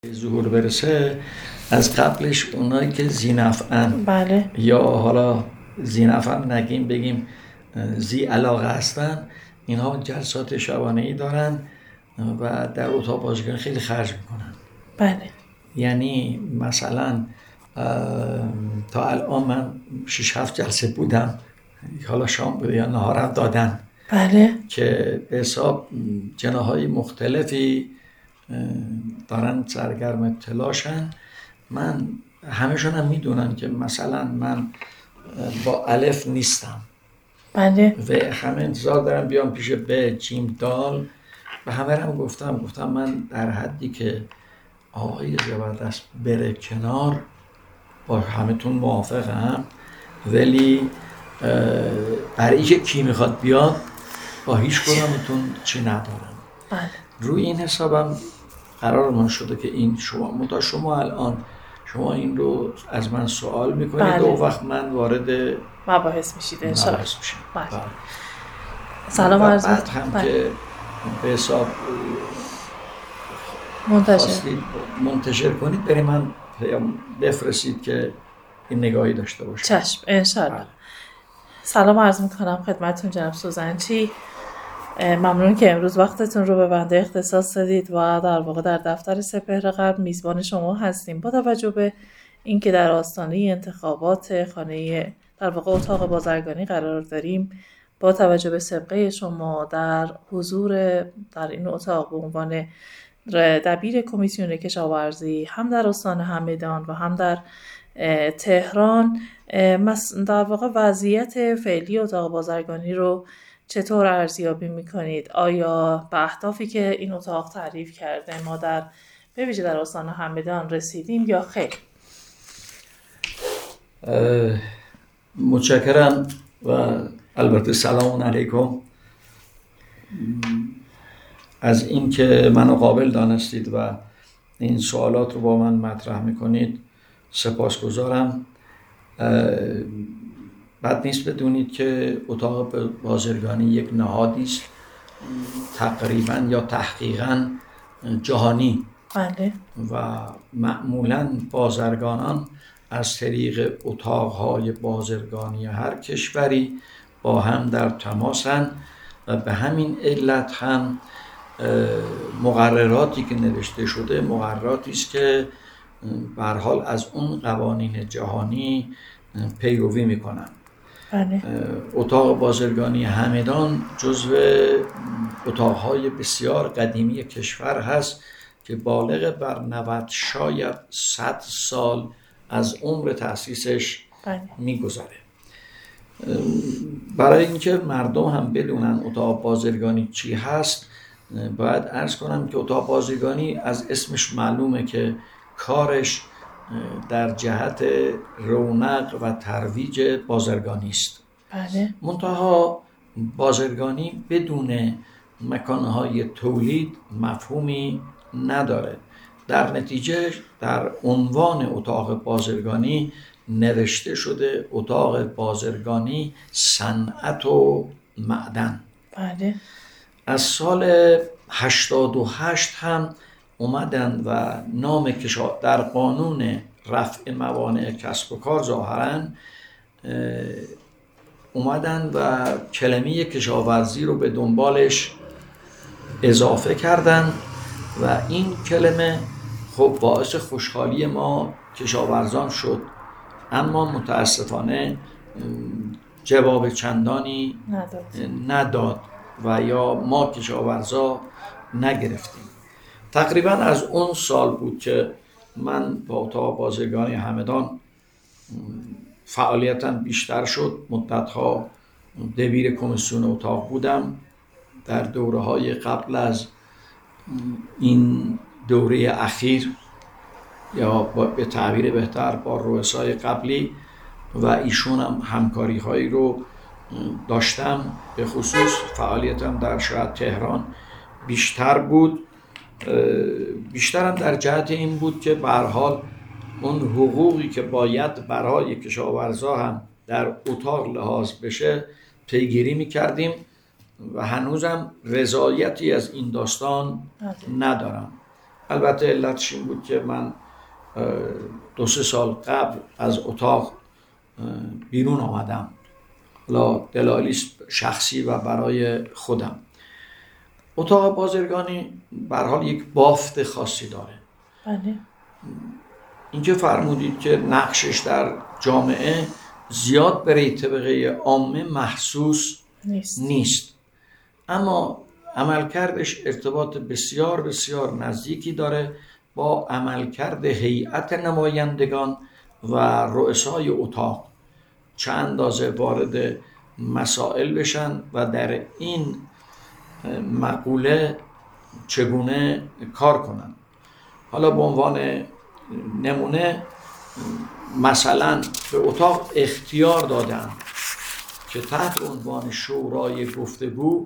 ظهور برسه از قبلش اونایی که ذی‌نفعن بله یا حالا ذی‌نفعن نگیم بگیم ذی علاقه هستن، اینها جلسات شبانه‌ای دارن و در اتاق بازیگری خیلی خرج میکنن. بله یعنی مثلا تا الان من 6-7 جلسه بودم، حالا شام بوده یا نهارم دادن بله که به حساب جناهای مختلفی دارن سرگرم تلاشن. من همشون هم میدونن که مثلا من با الف نیستم بله و همه انتظار دارن بیام پیش ب جیم دال و همه هم گفتم من در حدی که آقای زبردست بره کنار با همتون موافقم، ولی برای اینکه کی میخواد بیاد با هیچ کدومتون چی ندارم. بله روی این حسابم قرارمون شده که این شما الان شما این رو از من سوال میکنید بله. و وقت من وارد مباحث میشید انشاءالله. مباحث میشم. بله. بله. سلام عرض بعد هم بله. که به حساب منتشر منتشر کنید برای من بفرستید که این نگاهی داشته باشم. چشم انشاءالله. بله. سلام عرض میکنم خدمتتون جناب سوزنچی. ممنون که امروز وقتتون رو به بنده اختصاص دادید و در واقع در دفتر سپهر غرب میزبان شما هستیم. با توجه به اینکه در آستانه انتخابات خانه در واقع اتاق بازرگانی قرار داریم، با توجه به سابقه شما در حضور در این اتاق به عنوان دبیر کمیسیون کشاورزی هم در استان همدان و هم در تهران، در واقع وضعیت فعلی اتاق بازرگانی رو چطور ارزیابی میکنید؟ آیا به اهدافی که این اتاق تعریف کرده ما به ویژه در استان همدان رسیدیم یا خیر؟ متشکرم و البته سلام علیکم از این که منو قابل دانستید و این سوالات رو با من مطرح میکنید. سپاسگزارم. بد نیست بدونید که اتاق بازرگانی یک نهادی است تقریبا یا تحقیقا جهانی. بله. و معمولا بازرگانان از طریق اتاقهای بازرگانی هر کشوری با هم در تماسن و به همین علت هم مقرراتی که نوشته شده مقرراتی است که به هر حال از اون قوانین جهانی پیروی میکنن. بله. اتاق بازرگانی همدان جزو اتاقهای بسیار قدیمی کشور هست که بالغ بر 90 شاید 100 سال از عمر تأسیسش میگذره. برای اینکه مردم هم بدونن اتاق بازرگانی چی هست باید عرض کنم که اتاق بازرگانی از اسمش معلومه که کارش در جهت رونق و ترویج بازرگانی است. بله. منتها بازرگانی بدون مکانهای تولید مفهومی نداره. در نتیجه در عنوان اتاق بازرگانی نوشته شده اتاق بازرگانی صنعت و معدن. بله. از سال 88 هم اومدن و نام در قانون رفع موانع کسب و کار ظاهراً اومدن و کلمه کشاورزی رو به دنبالش اضافه کردن و این کلمه خب باعث خوشحالی ما کشاورزان شد، اما متاسفانه جواب چندانی نداد و یا ما کشاورزا نگرفتیم. تقریبا از اون سال بود که من با اتاق بازرگانی همدان فعالیتم بیشتر شد. مدتها دبیر کمیسیون اتاق بودم. در دوره‌های قبل از این دوره اخیر یا به تعبیر بهتر با رؤسای قبلی و ایشون هم همکاری هایی رو داشتم. به خصوص فعالیتم در شاید تهران بیشتر بود. بیشترم در جهت این بود که به هر حال اون حقوقی که باید برای کشاورزا هم در اتاق لحاظ بشه پیگیری میکردیم و هنوزم رضایتی از این داستان ندارم. البته علتش این بود که من 2-3 سال قبل از اتاق بیرون آمدم، حالا دلایلی شخصی و برای خودم. اتاق بازرگانی به هر حال یک بافت خاصی داره. بله. اینکه فرمودید که نقشش در جامعه زیاد برای طبقه عامه محسوس نیست، اما عملکردش ارتباط بسیار بسیار نزدیکی داره با عملکرد هیئت نمایندگان و رؤسای اتاق، چه اندازه وارد مسائل بشن و در این مقوله چگونه کار کنن. حالا به عنوان نمونه مثلا به اتاق اختیار دادن که تحت عنوان شورای گفتگو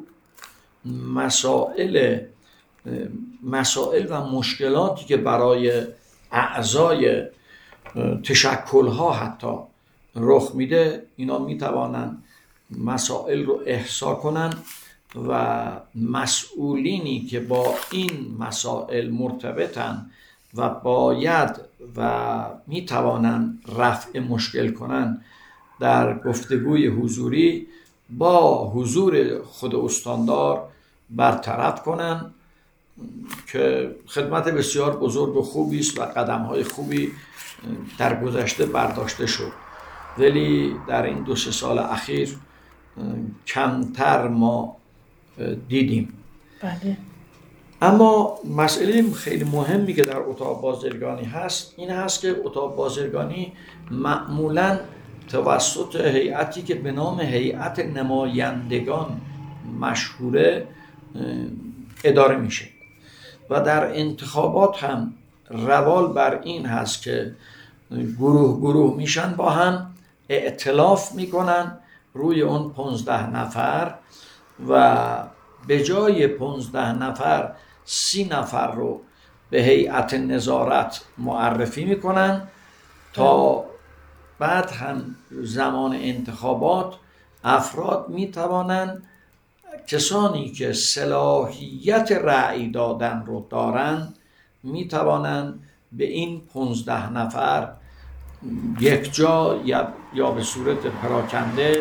مسائل و مشکلاتی که برای اعضای تشکل‌ها حتی رخ میده، اینا میتوانن مسائل رو احصا کنن و مسئولینی که با این مسائل مرتبطن و باید و میتوانن رفع مشکل کنن در گفتگوی حضوری با حضور خود استاندار برطرف کنن، که خدمت بسیار بزرگ و خوبی است و قدم‌های خوبی در گذشته برداشته شد، ولی در این 2-3 سال اخیر کمتر ما دیدیم. بله. اما مسئله خیلی مهمی که در اتاق بازرگانی هست این هست که اتاق بازرگانی معمولاً توسط هیئتی که به نام هیئت نمایندگان مشهوره اداره میشه و در انتخابات هم روال بر این هست که گروه میشن، با هم ائتلاف میکنن روی اون 15 نفر و به جای 15 نفر 30 نفر رو به هیئت نظارت معرفی میکنن تا بعد هم زمان انتخابات افراد میتوانن، کسانی که صلاحیت رأی دادن رو دارن میتوانن به این 15 نفر یک جا یا به صورت پراکنده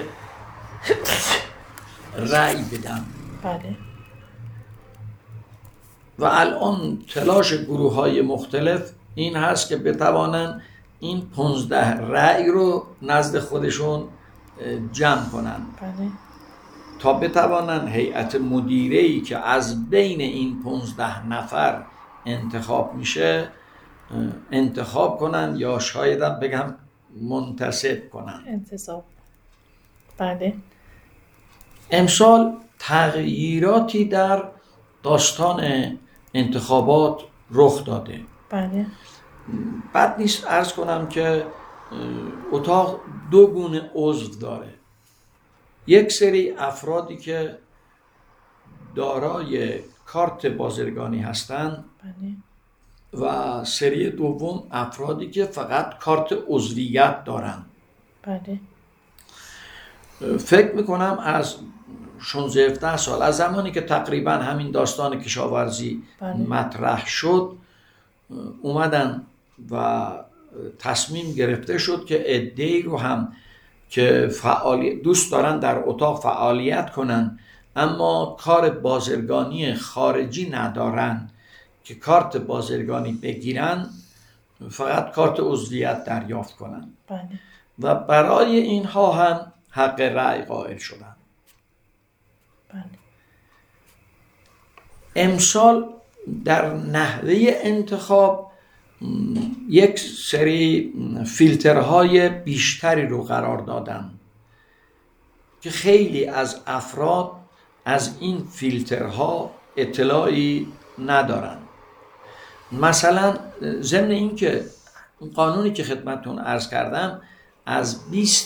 رأی بدن. بله. و الان تلاش گروه‌های مختلف این هست که بتوانن این 15 رأی رو نزد خودشون جمع کنن. بله. تا بتوانن هیئت مدیره‌ای که از بین این 15 نفر انتخاب میشه انتخاب کنن، یا شاید هم بگم منتصب کنن. انتصاب. بله. امسال تغییراتی در داستان انتخابات رخ داده. بله. بد نیست عرض کنم که اتاق 2 گونه عضو داره. یک سری افرادی که دارای کارت بازرگانی هستند. بله. و سری دوم افرادی که فقط کارت عضویت دارن. بله. فکر میکنم از 16-17 سال از زمانی که تقریبا همین داستان کشاورزی مطرح شد اومدن و تصمیم گرفته شد که عده‌ای رو هم که دوست دارن در اتاق فعالیت کنن اما کار بازرگانی خارجی ندارن که کارت بازرگانی بگیرن، فقط کارت عضویت دریافت کنن. بله. و برای اینها هم حق رأی قائل شدن. بله. امسال در نحوه انتخاب یک سری فیلترهای بیشتری رو قرار دادن که خیلی از افراد از این فیلترها اطلاعی ندارن. مثلا ضمن این که قانونی که خدمتتون عرض کردم از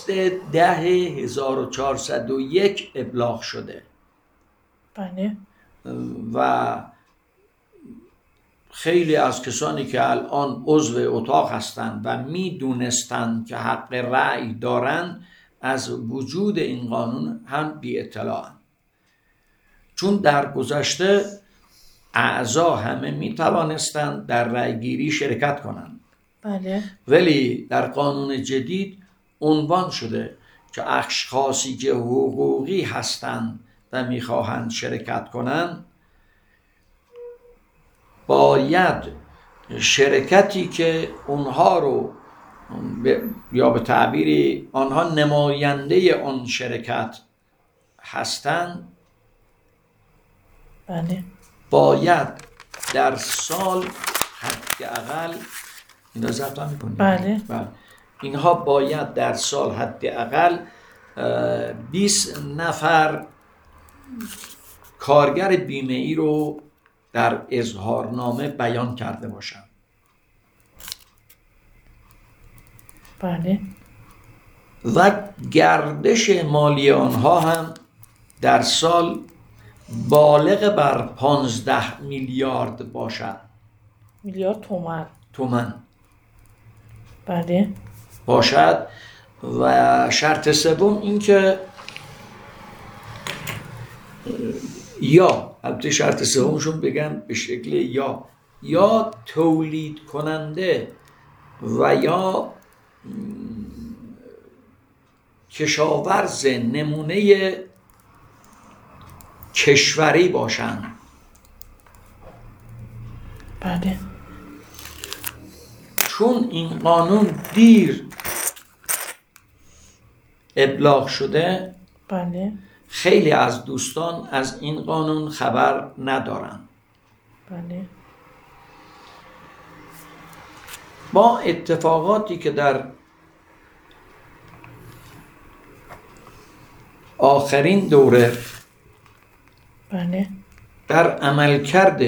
20/10/1401 ابلاغ شده. بله. و خیلی از کسانی که الان عضو اتاق هستند و میدونستند که حق رأی دارند از وجود این قانون هم بی اطلاعند، چون در گذشته اعضا همه می توانستند در رأیگیری شرکت کنند. بله. ولی در قانون جدید عنوان شده که اشخاصی که حقوقی هستند و میخواهند شرکت کنند باید شرکتی که اونها رو یا به تعبیری آنها نماینده آن شرکت هستند بله. باید در سال حداقل اینا ضبط هم می‌کنید؟ بله. اینها باید در سال حداقل 20 نفر کارگر بیمه‌ای رو در اظهارنامه بیان کرده باشند. بله. و گردش مالی آنها هم در سال بالغ بر 15 میلیارد باشد. میلیارد تومان. بله. باشد. و شرط سوم این که یا البته شرط سومشون بگم به شکل یا تولید کننده و یا کشاورز نمونه کشوری باشند. بله. چون این قانون دیر ابلاغ شده بله. خیلی از دوستان از این قانون خبر ندارند. بله. با اتفاقاتی که در آخرین دوره بله. در عملکرد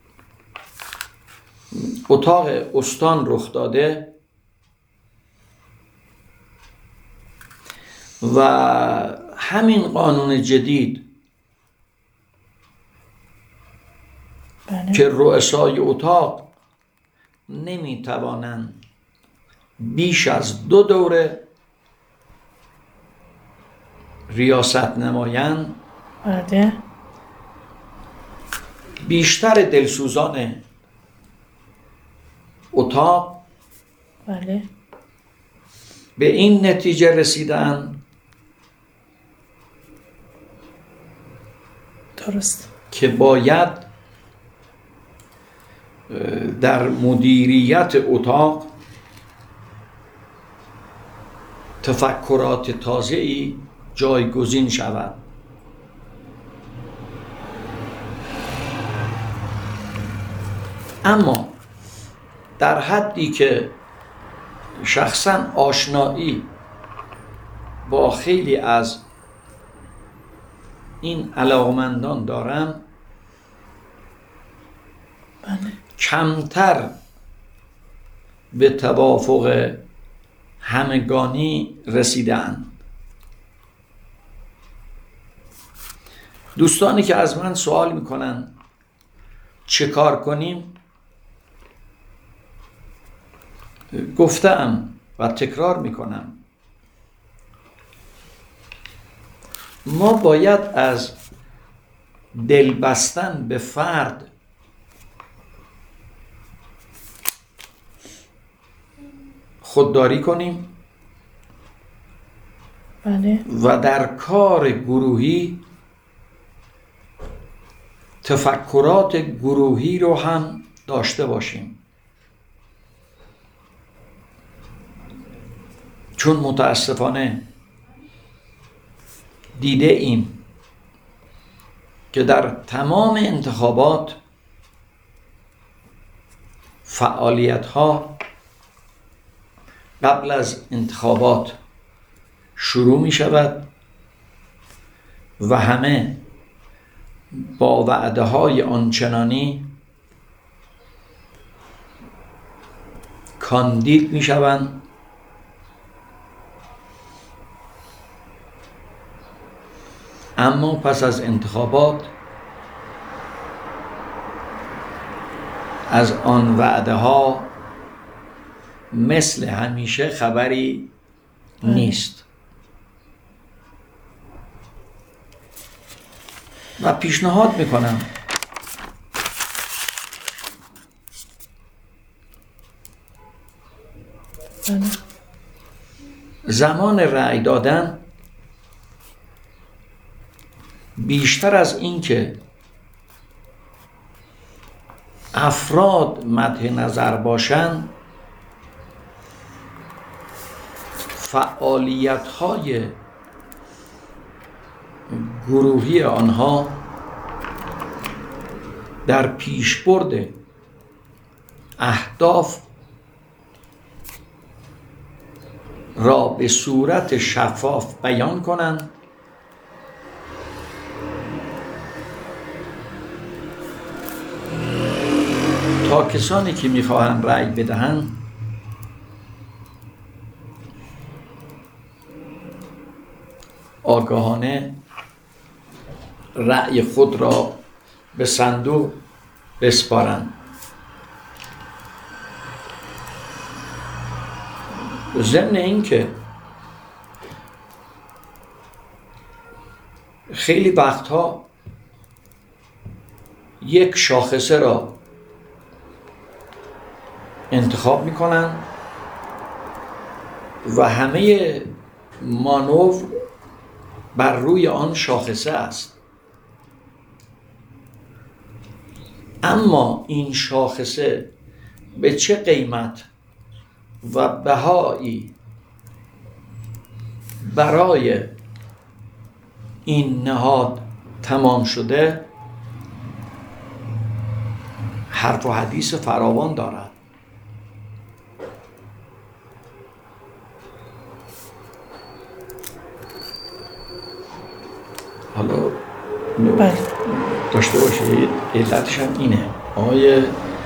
اتاق استان رخ داده و همین قانون جدید بله. که رؤسای اتاق نمیتوانند بیش از 2 دوره ریاست نمایند. بله. بیشتر دلسوزان اتاق بله. به این نتیجه رسیدن درست که باید در مدیریت اتاق تفکرات تازه‌ای جایگزین شود. اما در حدی که شخصا آشنایی با خیلی از این علاقمندان دارم بله. کمتر به توافق همگانی رسیدند. دوستانی که از من سوال میکنن چه کار کنیم، گفتم و تکرار میکنم ما باید از دل بستن به فرد خودداری کنیم. بله. و در کار گروهی تفکرات گروهی رو هم داشته باشیم، چون متاسفانه دیده ایم که در تمام انتخابات فعالیت ها قبل از انتخابات شروع می شود و همه با وعده های آنچنانی کاندید می شوند اما پس از انتخابات از آن وعده ها مثل همیشه خبری نیست. و پیشنهاد میکنم زمان رأی دادن بیشتر از این که افراد مد نظر باشند، فعالیت‌های گروهی آنها در پیشبرد اهداف را به صورت شفاف بیان کنند تا کسانی که می‌خواهند رأی بدهند آگاهانه رأی خود را به صندوق بسپارند. ضمن این که خیلی وقتها یک شاخصه را انتخاب میکنن و همه مانور بر روی آن شاخصه است، اما این شاخصه به چه قیمت و بهایی برای این نهاد تمام شده حرف و حدیث فراوان دارد. حالا داشته باشید علتش هم اینه. آقای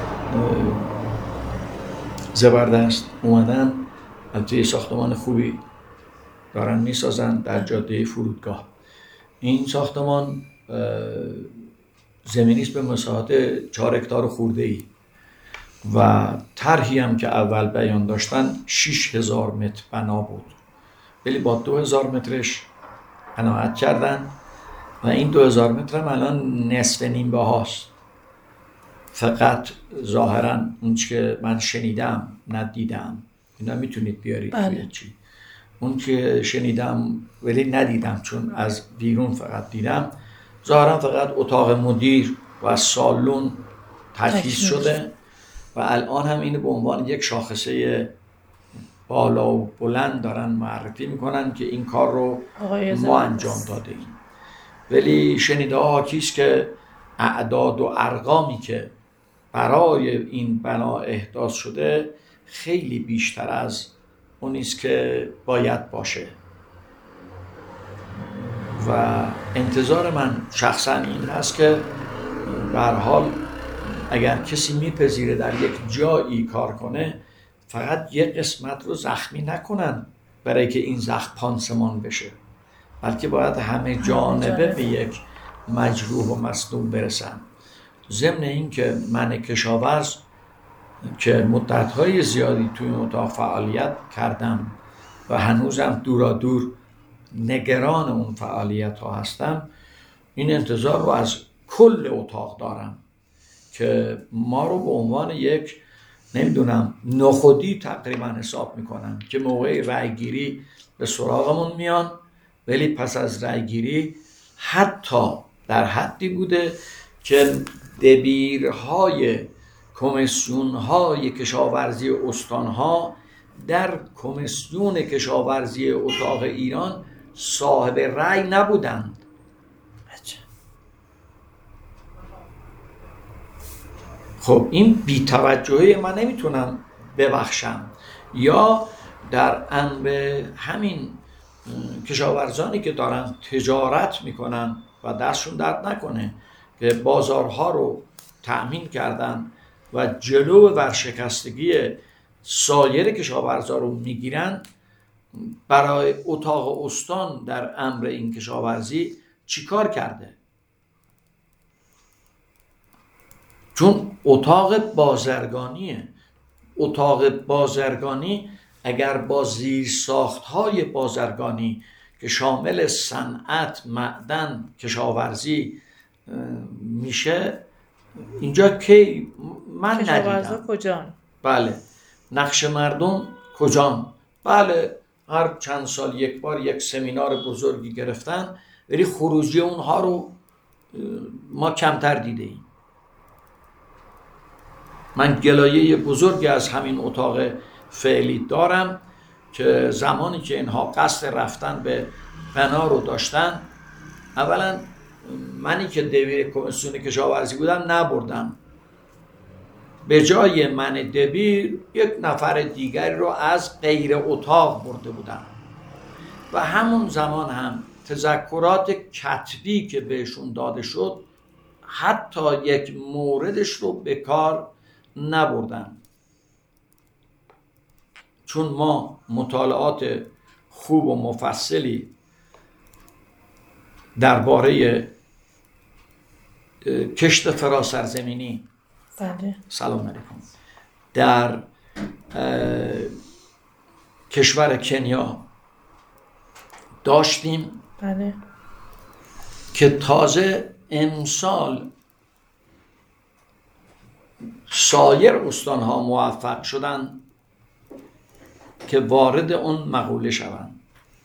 زبردست اومدن البته ساختمان خوبی دارن میسازن در جاده فرودگاه. این ساختمان زمینی است به مساحت 4 هکتار خورده ای و طرحی هم که اول بیان داشتن 6000 متر بنا بود، ولی با 2000 مترش قناعت کردن و این 2000 متر هم الان نصف نیم بهاست. فقط ظاهرا اون که من شنیدم ندیدم، اینا میتونید بیارید توی چی، اون که شنیدم ولی ندیدم چون از بیرون فقط دیدم، ظاهرا فقط اتاق مدیر و سالن تجهیز شده و الان هم اینو به عنوان یک شاخصه بالا و بلند دارن معرفی میکنن که این کار رو ما انجام داده ایم. ولی شنیده ها حاکیست که اعداد و ارقامی که برای این بنا احداث شده خیلی بیشتر از اونیست که باید باشه و انتظار من شخصا این هست که به هر حال اگر کسی میپذیره در یک جایی کار کنه فقط یک قسمت رو زخمی نکنن برای که این زخم پانسمان بشه، بلکه باید همه جانبه به یک مجروح و مصدوم برسن. ضمن این که من کشاورز که مدت‌های زیادی توی این اتاق فعالیت کردم و هنوزم دورادور نگران اون فعالیت ها هستم، این انتظار رو از کل اتاق دارم که ما رو به عنوان یک نمیدونم نخودی تقریبا حساب میکنن که موقع رأی گیری به سراغمون میان، ولی پس از رأی گیری حتی در حدی بوده که دبیرهای کمیسیون‌های کشاورزی استان‌ها در کمیسیون کشاورزی اتاق ایران صاحب رأی نبودند. خب این بی‌توجهی من نمیتونم ببخشم. یا در امر همین کشاورزانی که دارن تجارت میکنن و دستشون درد نکنه که بازارها رو تأمین کردن و جلو ورشکستگی سایر کشاورزا رو میگیرن، برای اتاق استان در امر این کشاورزی چیکار کرده؟ چون اتاق بازرگانیه. اتاق بازرگانی اگر با زیرساخت‌های بازرگانی که شامل صنعت، معدن، کشاورزی میشه، اینجا کی من ندیدم. کجا؟ بله، نقش مردم کجان؟ بله، هر چند سال یک بار یک سمینار بزرگی گرفتن، ولی خروجی اونها رو ما کمتر دیده ایم. من گلایه بزرگی از همین اتاق فعلی دارم که زمانی که اینها قصد رفتن به بنا رو داشتن، اولا منی که دبیر کمیسیون کشاورزی بودم نبردم، به جای من دبیر یک نفر دیگری رو از غیر اتاق برده بودم و همون زمان هم تذکرات کتبی که بهشون داده شد حتی یک موردش رو به کار نبردن، چون ما مطالعات خوب و مفصلی درباره کشت فراسرزمینی سلام علیکم در کشور کنیا داشتیم که تازه امسال سایر استانها موفق شدن که وارد اون مقوله شوند.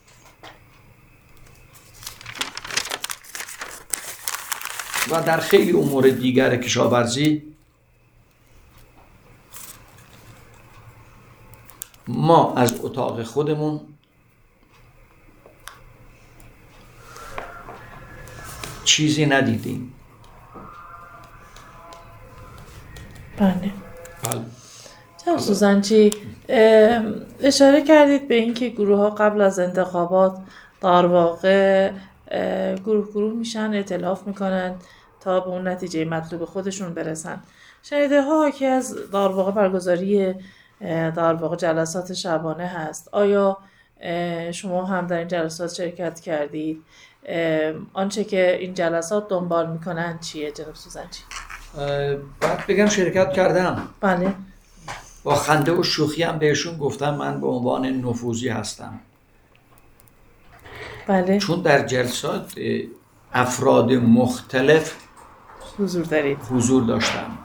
و در خیلی امور دیگر کشاورزی ما از اتاق خودمون چیزی ندیدیم. بله. جناب سوزنچی، اشاره کردید به اینکه گروه ها قبل از انتخابات در واقع گروه میشن، ائتلاف میکنن تا به اون نتیجه مطلوب خودشون برسن. شنیده ها که از در واقع برگزاری در واقع جلسات شبانه هست. آیا شما هم در این جلسات شرکت کردید؟ آنچه که این جلسات دنبال میکنن چیه جناب سوزنچی؟ باید بگم شرکت کردم. بله. با خنده و شوخی هم بهشون گفتم من به عنوان نفوذی هستم. بله. چون در جلسات افراد مختلف حضور داشتم.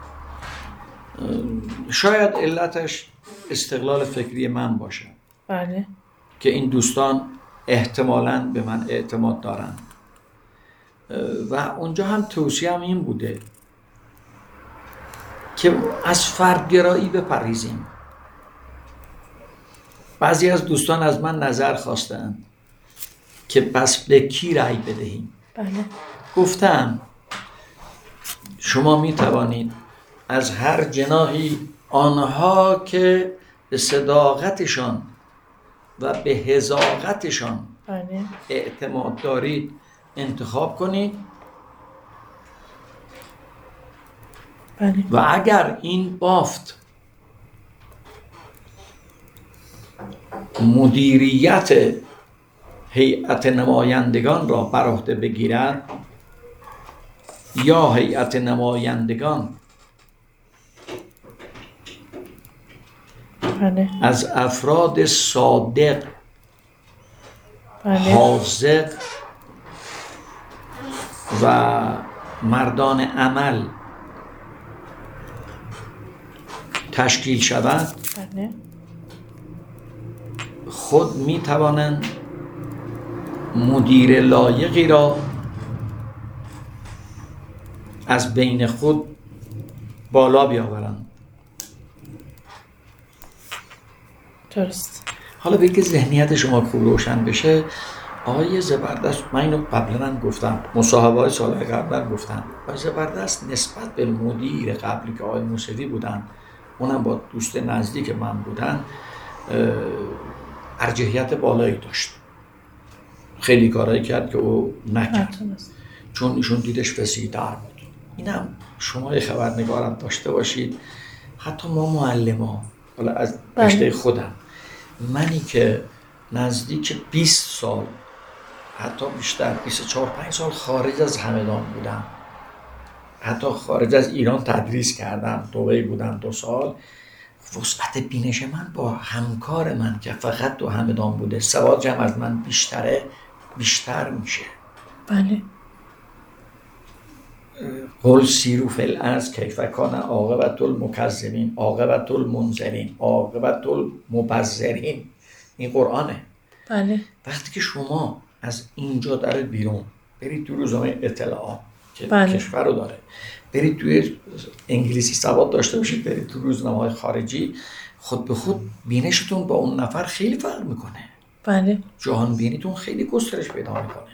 شاید علتش استقلال فکری من باشه. بله. که این دوستان احتمالاً به من اعتماد دارن و اونجا هم توصیه‌ام این بوده که از فردگرایی بپرهیزیم. بعضی از دوستان از من نظر خواستند که پس به کی رأی بدهیم. بله. گفتم شما می توانید از هر جناحی آنها که به صداقتشان و به حذاقتشان اعتماد دارید انتخاب کنید. بله. و اگر این بافت مدیریت هیئت نمایندگان را بر عهده بگیرد یا هیئت نمایندگان بله. از افراد صادق، حاذق و مردان عمل تشکیل شود، بله. خود می توانند مدیر لایقی را از بین خود بالا بیاورند. درست. حالا بگه ذهنیت شما خوب روشن بشه. آقای زبردست، من اینو قبلا هم گفتم، مصاحبه‌های سالهای قبلا گفتم، آقای زبردست نسبت به مدیر قبلی که آقای موسوی بودن، اونم با دوست نزدیک من بودن، ارجحیت بالایی داشت. خیلی کارایی کرد که او نکرد، چون ایشون دیدش فسیح‌تر بود. اینم شما خبرنگارم داشته باشید. حتی ما معلم‌ها، حالا از رشته خودم، منی که نزدیک 20 سال، حتی بیشتر 24-25 سال خارج از همدان بودم، حتی خارج از ایران تدریس کردم، دبی بودم 2 سال، وسعت بینش من با همکار من که فقط تو همدان بوده، سواد هم از من بیشتر میشه. بله. قل سیروا فی الارض کیف کان عاقبة المکذبین، عاقبة المنذرین، عاقبة المبذرین. این قرآنه. بله. وقتی که شما از اینجا دارید بیرون، برید تو روزنامه اطلاعات که کشور رو داره، برید توی انگلیسی سواد داشته باشید، برید تو روزنامه‌های خارجی، خود به خود بینشتون با اون نفر خیلی فرق میکنه. بله. جهان بینیتون خیلی گسترش پیدا میکنه.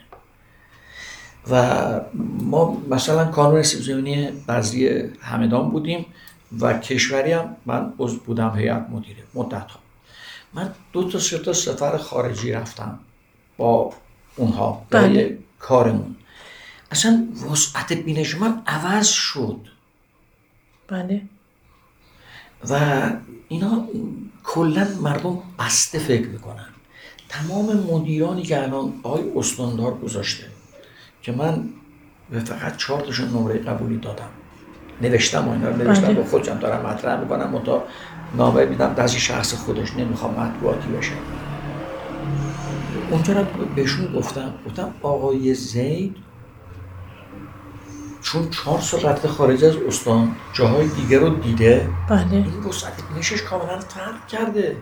و ما مثلا کانون سیب زمینی بذری همدان بودیم و کشوری هم من عضو بودم هیئت مدیره مدت‌ها. من 2 تا 3 تا سفر خارجی رفتم با اونها برای کارمون. اصلا وسعت بینش من عوض شد. بله. و اینا کلا مردم بسته فکر میکنن. تمام مدیرانی که الان آقای استاندار گذاشته که من به فقط 4 تاشون نمره قبولی دادم، نوشتم و اینا رو نوشتم با خودم دارم مطرح میکنم، متا نامه میدم دست شخص خودش، نمیخوام مطبوعاتی بشه. اونجا رو بهشون گفتم آقای زید چون 4 سال رفته خارج از استان، جاهای دیگه رو دیده، این وسعت بینشش کاملا فرق کرده.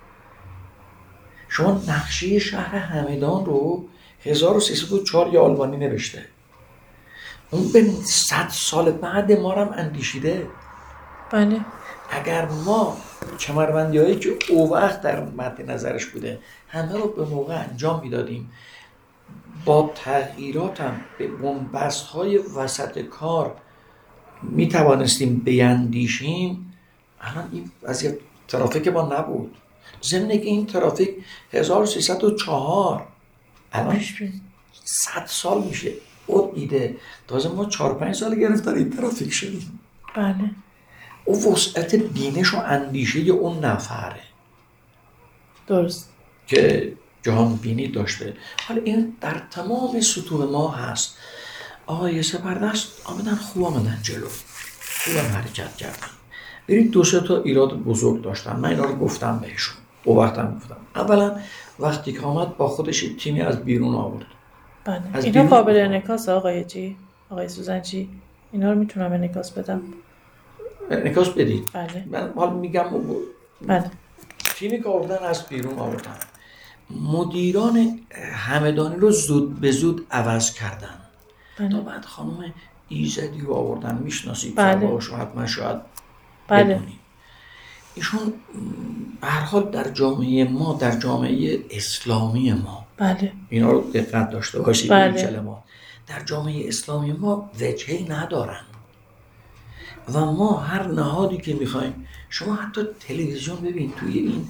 شما نقشه شهر همدان رو 1304 یه آلمانی نوشته، اون به 100 سال بعد ما رو هم اندیشیده. بله. اگر ما کمربندی‌هایی که او وقت در مد نظرش بوده همه رو به موقع انجام میدادیم، با تغییرات هم به بنبست‌های وسط کار میتوانستیم بیندیشیم، الان این وضعیت ترافیک ما نبود. ضمن که این ترافیک 1304 الان 100 سال میشه او دیده، تازه ما 4-5 سال گرفتار این ترافیک شدیم. بله. او وسعت بینش و اندیشه اون نفره درست که جهان بینی داشته. حالا این در تمام سطوح ما هست. آقای زبردست آمدن خوب آمدن جلو، خوب حرکت کردن. برید 2-3 تا ایراد بزرگ داشتن، من اینا رو گفتم بهشون، او وقتم گفتم. اولا وقتی که آمد با خودش تیمی از بیرون آورد. بله. اینا قابل انعکاس آقای سوزنچی، اینا رو میتونم انعکاس بدم؟ انعکاس بدید. بله. من حالا میگم بله. تیمی که آوردن از بیرون آوردن، مدیران همدانی رو زود به زود عوض کردن. تا بعد خانم ایزدی رو آوردن، میشناسید فرمایش رو حتما شاید بدونید. ایشون به هر حال در جامعه ما، در جامعه اسلامی ما، اینا رو دقت داشته باشید، این کلمات در جامعه اسلامی ما وجهی ندارن و ما هر نهادی که میخوایم، شما حتی تلویزیون ببین توی این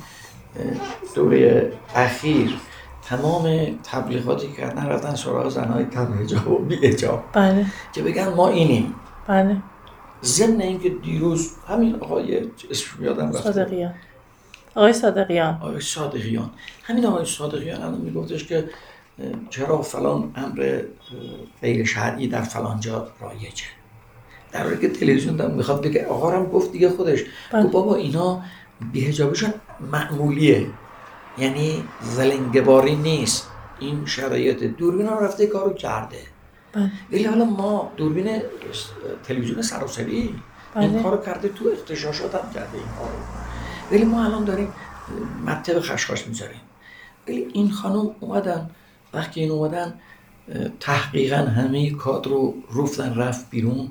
دوره اخیر تمام تبلیغاتی که کردن رفتن سراغ زنهای کم حجاب و بی حجاب که بگن ما اینیم. بله. ضمن اینکه دیروز همین آقای اسمش یادم رفته، آقای صادقیان همین آقای صادقیان الان میگفتش که چرا فلان امر غیر شرعی در فلان جا رایجه، در حالی که تلویزیون دارم میخواد بگه، آقا هم گفت دیگه خودش گفت بابا اینا بی‌حجابیشون معمولیه، یعنی ولنگباری نیست، این شرایط. دوربین هم رفته کارو کرده، ولی حالا ما دوربین تلویزیون سراسری این کارو کرده، تو اغتشاشات هم کرده این کارو، ولی ما الان داریم مطب خشخاش میذاریم. ولی این خانم اومدن، وقتی این اومدن تحقیقا همه کادر رو رفتن رفت بیرون.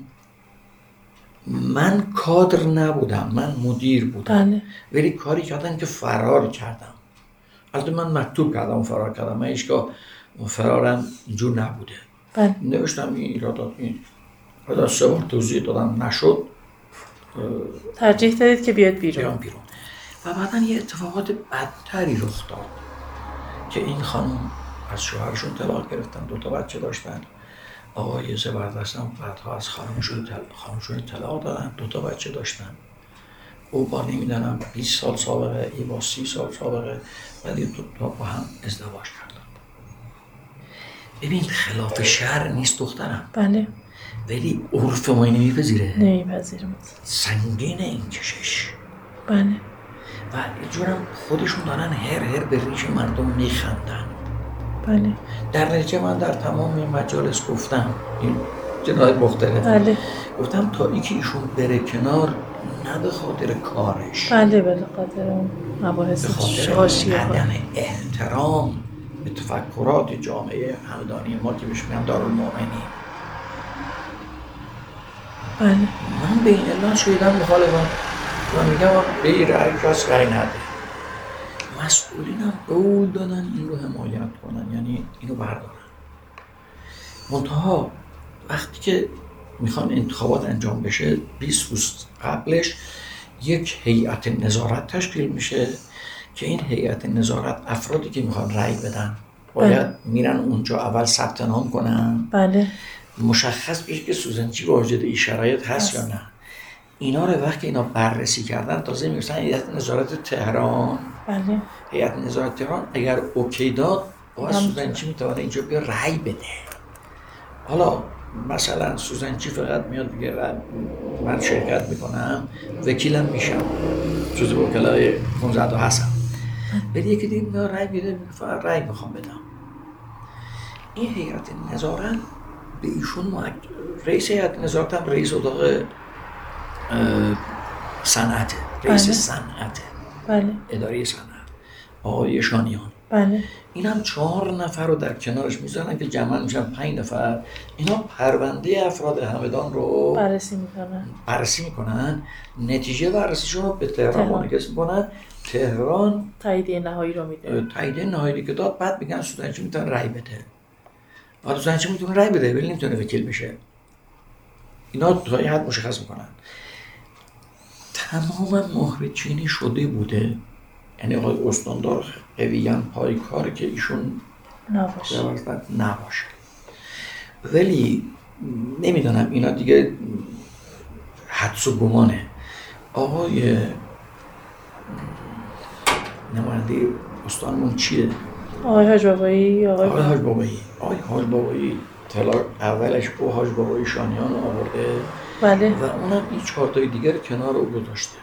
من کادر نبودم، من مدیر بودم. ولی کاری کردن که فرار کردم. البته من مکتوب کردم فرار کردم، من هیچگاه فرارم اینجور نبوده. نوشتم این ایرادات، این 3 بار توضیح دادم، نشد، ترجیح دادید که بیاد بیرون. و بعدن یه اتفاقات بدتری رخ داد که این خانم از شوهرشون طلاق گرفتن، 2 تا بچه داشتن. آقای زبردست هم بعدها از خانمشون طلاق دادن، 2 تا بچه داشتن. او با نمیدونم 20 سال سابقه، ای با 30 سال سابقه، ولی 2 تا با هم ازدواج کردن. ببین خلاف شرع نیست دخترم. بله. ولی عرف ما اینو نمیپذیرم. سنگین این کشش. بله. و اینجورم خودشون دارن هر به ریش مردم میخندن. بله. در نتیجه من در تمام مجالس گفتم، این جناح مختلف. بله گفتم تا اینکه ایشون بره کنار، نه به خاطر کارش، بله به خاطر اون به مباحث خاطر حاشیه عدم احترام به تفکرات جامعه همدانی ما که بهش میگن دارالمؤمنین. بله من به این علت شدیدم مخالفم و میگم به این رأی کس رأی نده. مسئولین هم قول دادن این رو حمایت کنن، یعنی اینو بردارن. منتها وقتی که میخوان انتخابات انجام بشه 20 روز قبلش یک هیئت نظارت تشکیل میشه که این هیئت نظارت افرادی که میخوان رأی بدن باید میرن اونجا اول ثبت نام کنن، بله مشخص بشه که سوزنچی واجد این شرایط هست یا نه. اینا رو وقتی اینا بررسی کردن تازه میرسن هیئت نظارت تهران. بله هیئت نظارت تهران اگر اوکی داد باید سوزنچی میتونه اینجا بیا رأی بده. حالا مثلا سوزنچی فقط میاد بگه من شرکت میکنم، وکیلم میشم، جزو وکلای 15 هستم، ولی یکی دیگه میاد رأی بده، فقط رأی میخوام بدم. این هیئت نظارت به ایشون رئیس هیئت نظارت هم رئیس اتاق صنعته، رئیس صنعته، بله اداره صنعت، آقای شانیان. بله این هم 4 نفر رو در کنارش میذارن که جمع میشن 5 نفر. اینا پرونده افراد همدان رو بررسی میکنن، نتیجه بررسیشون رو به تهران منعکس میکنن، تهران تاییدیه نهایی رو میده. تاییدیه نهایی که داد بعد میگن سوزنچی میتونه رأی بده. بعد سوزنچی میتونه رأی بده ولی نمیتونه وکیل بشه. اینا تا یه حد مشخص میکنن. تمام مهر چینی شده بوده، یعنی آقای استاندار قویاً پای کار که ایشون نباشه. ولی نمیدونم اینا دیگه حدس و گمانه. آقای نماینده استانمون چیه؟ آقای حاج بابایی. آقای حاج بابایی اولش با حاج بابایی شانیان رو آورده، بله و اونم این 4 تای دیگر کنار رو گذاشته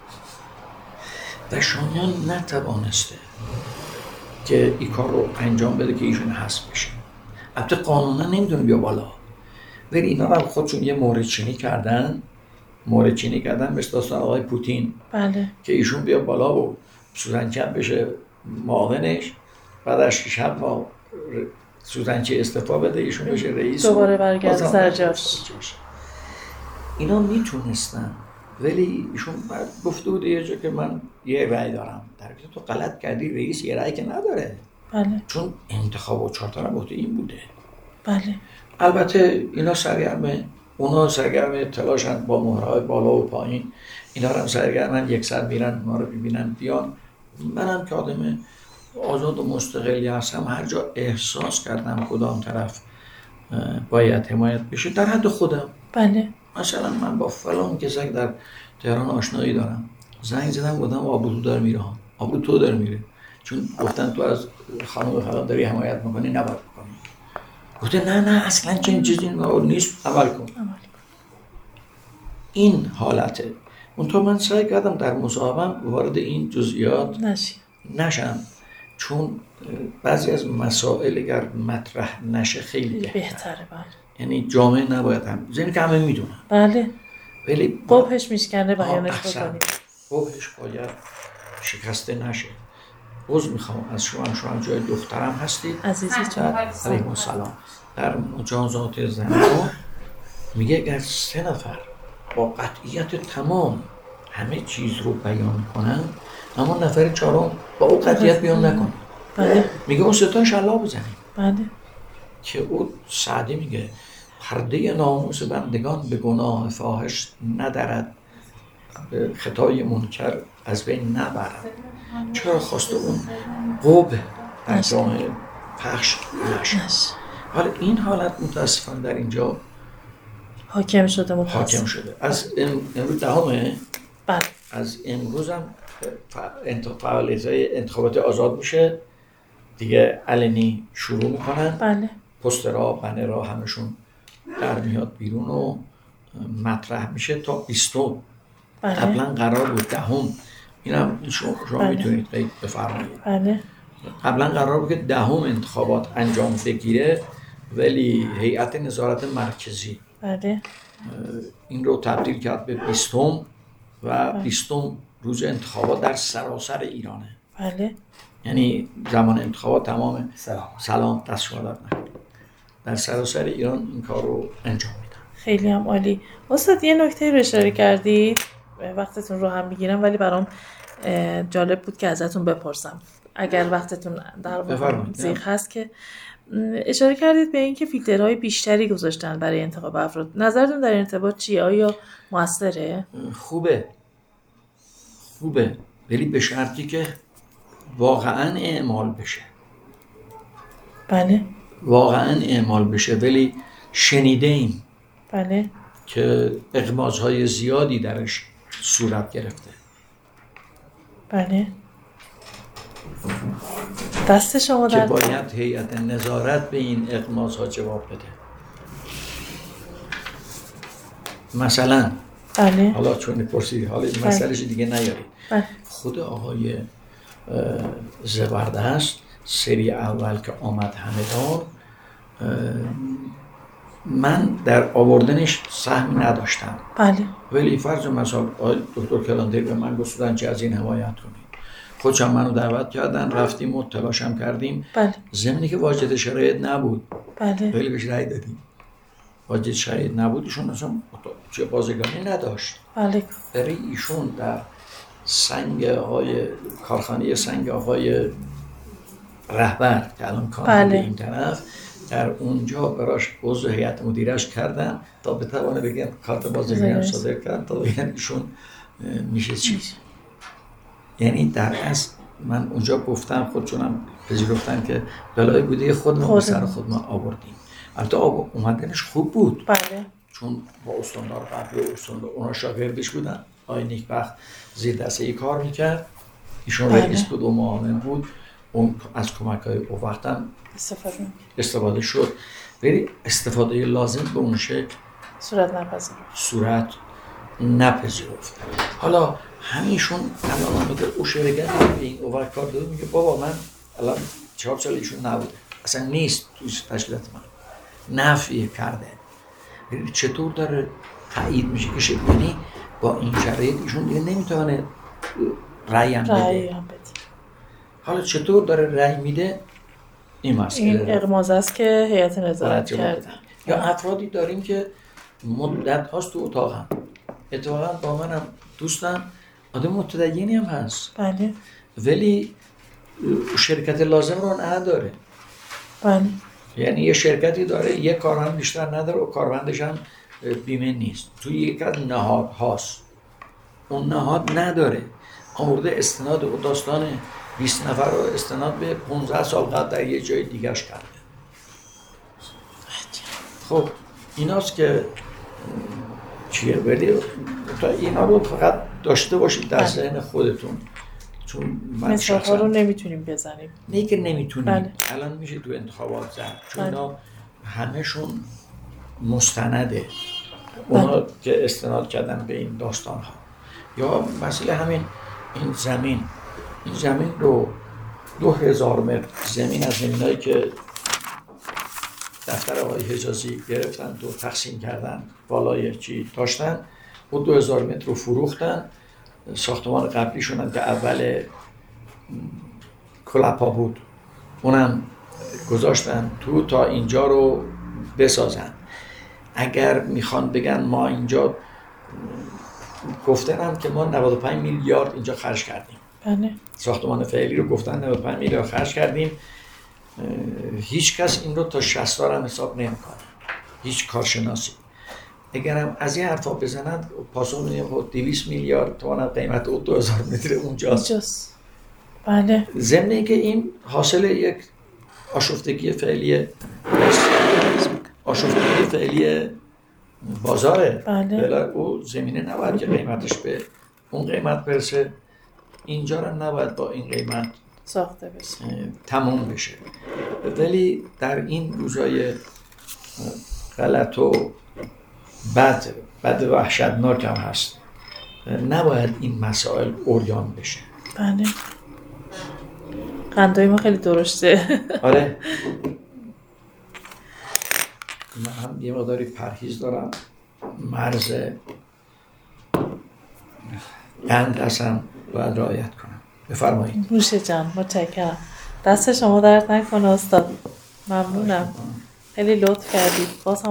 و شانیان نتوانسته که این کار رو انجام بده که ایشون حذف بشه. البته قانونا نمیدونه بیا بالا، ولی اینا هم خودشون یه مورد چینی کردن مثل داستان آقای پوتین. بله که ایشون بیا بالا و سوزنچی بشه معاونش، بعد از 6 ماه سوزنچی استعفا بده، ایشون بشه رئیس، دوباره برگرد سر جاش. اینا میتونستن، ولی ایشون گفته بود یه جا که من یه رأی دارم، در حالی که تو غلط کردی، رئیس یه رأی که نداره. بله چون انتخاب و 4 تا گفته این بوده. بله البته اینا اونا سرگرم تلاشن با مهرهای بالا و پایین، اینا هم سرگرمن یکسر میرن ما رو ببینن بیان. منم که آدم آزاد و مستقلی هستم، هر جا احساس کردم کدام طرف باید حمایت بشه در حد خودم. بله مثلا من با فلان کسک در تهران آشنایی دارم، زنگ زدم گفتم آبرو تو داره میره، آبرو تو داره میره، چون گفتن تو از خانم فلان داری حمایت میکنی، نباید بکنی. گفته نه اصلا چنین چیزی نیست، عمل کن. این حالته. اونطور من سعی کردم در مصاحبه‌ام وارد این جزئیات نشم، چون بعضی از مسائل اگر مطرح نشه خیلی بهتره. یعنی جامعه نباید هم زمین که همه میدونن. بله ولی قبحش میشکنه بیانش بکنید. قبحش باید شکسته نشه. عذر میخوام از شما جای دخترم هستید عزیزی جان. علیکم السلام. در مجازات زنان میگه اگر 3 نفر با قطعیت تمام همه چیز رو بیان کنن، اما نفر 4 با اون قطعیت بیان نکنه. بله میگه اون 3 تا شلاق بزنیم. بله که اون سعدی میگه پرده ناموس بندگان به گناه فاحش ندرد، به خطای منکر از بین نبرد. چرا خواسته اون قبح در جامعه پخش نشه. حالا این حالت متاسفانه در اینجا حاکم شده. از امروز 10 بله از امروز هم فعالیت‌های انتخابات آزاد میشه دیگه، علنی شروع میکنن. بله پوسترها، بنرها همشون در میاد بیرون و مطرح میشه تا 20. بله. قبلا قرار بود 10. اینم شما بله. میتونید قید بفرمایید. بله. قبلا قرار بود که 10 انتخابات انجام بگیره، ولی هیئت نظارت مرکزی بله این رو تبدیل کرد به 20 و 20 روز انتخابات در سراسر ایرانه. بله یعنی زمان انتخابات تمام سلام دست شما درد نکنه، در سراسر ایران این کار رو انجام میدن. خیلی هم عالی. استاد یه نکته رو اشاره کردید، وقتتون رو هم میگیرم ولی برام جالب بود که ازتون بپرسم اگر وقتتون در واقع زیغ هست، که اشاره کردید به اینکه فیلترهای بیشتری گذاشتن برای انتخاب افراد. نظرتون در ارتباط چیه؟ آیا موثره؟ خوبه ولی به شرطی که واقعا اعمال بشه. بله واقعا اعمال بشه. ولی شنیده ایم بله که اغمازهای زیادی درش صورت گرفته. بله دست شما که در باید هیئت نظارت به این اغمازها جواب بده. مثلا بله حالا چون پرسیدی حالا این مسئلهش دیگه نیاری. بله خود آقای زبردست سری اول که آمد همدان، من در آوردنش سهمی نداشتم. بله ولی فرض مثال آقای دکتر کلاندری به من گفتن که از این حمایت کنید. خودشم منو دعوت کردن، رفتیم و تلاشم کردیم. بله ضمنی که واجد شرایط نبود بله ولی بهش رأی دادیم. واجد شرایط نبود، ایشون اصلا چه بازرگانی نداشت. بله برای ایشون در کارخانه سنگ آقای رهبر که الان کار به این طرف، در اونجا براش عضو هیئت مدیرش کردن تا بتوانه بگن کارت بازرگانی صادر کردن تا بگن ایشون میشه چیز. یعنی در اصل من اونجا گفتم، خودشونم پذیرفتن که بلای بوده خودمون به سر خود ما آوردیم. البته اومدنش خوب بود. بله چون با استاندار قبلی و استاندار اونا شاگردش بودن. آقای نیکبخت زیر دسته ای کار میکرد، ایشون رئیس بود و معاون بود، اون از کمک‌های او وقتم استفاده شد. ولی استفاده لازم به اون شکل صورت نپذیرفت. حالا همیشون الان آمده او شرکت به این اوور کار داده، میگه بابا من الان 4 سال ایشون نبوده، اصلا نیست توی تشکیلات من، نفی کرده. چطور داره تایید میشه که شکلی با این شرایط ایشون دیگه نمیتونه رأی هم بده. حالا چطور داره رأی میده؟ این اغماز است که هیئت نظارت کرده. یا افرادی داریم که مدت هاست تو اتاق هم، اتفاقا با من هم دوستم، آدم متدینی هم هست. بله ولی شرکت لازم رو نداره. بله یعنی یه شرکتی داره، یه کارمند بیشتر نداره و کارمندش هم بیمه نیست. توی یک از نهاد هاست، اون نهاد نداره. آورده استناد و داستان 20 نفر رو استناد به 15 سال قبل در یه جای دیگرش کرده. خب ایناست که چیه؟ ولی تا اینا رو فقط داشته باشید در ذهن خودتون، چون مثال ها رو نمیتونیم بزنیم. نه که نمیتونیم. الان میشه تو انتخابات زد، چون اینا همهشون مستنده. اونا که استناد کردن به این داستان ها. یا مسئله همین این زمین رو 2000 متر زمین از زمینایی که دفتر آقای حجازی گرفتن تو تقسیم کردن، بالای چی داشتن، و 2000 متر رو فروختن. ساختمان قبلیشون هم که اول کلپا بود اونم گذاشتن تو تا اینجا رو بسازن. اگر میخوان بگن ما اینجا، گفتنم که ما 95 میلیارد اینجا خرج کردیم. بله. ساختمان فعلی رو گفتن 95 میلیارد خرج کردیم. هیچ کس این رو تا 60 هم حساب نمیکنه، هیچ کارشناسی. اگرم از این حرفا بزنند پاسخ میدیم 200 میلیارد تومان قیمت او 2000 متر اونجاست. بله. ضمن اینکه این حاصل یک آشفتگی فعلی بازاره. بله. او زمینه نباید که قیمتش به اون قیمت برسه، اینجا رو نباید با این قیمت ساخته بشه، تمام بشه. ولی در این روزای غلط و بد وحشتناک هم هست، نباید این مسائل عریان بشه. بله. قندای ما خیلی درشته. آره. من هم یه مقداری پرهیز دارم، مرز قند هستم، باید رعایت کنم. بفرمایید. نوش جان، متشکرم. دست شما درد نکنه استاد. ممنونم. خیلی لطف کردید. باز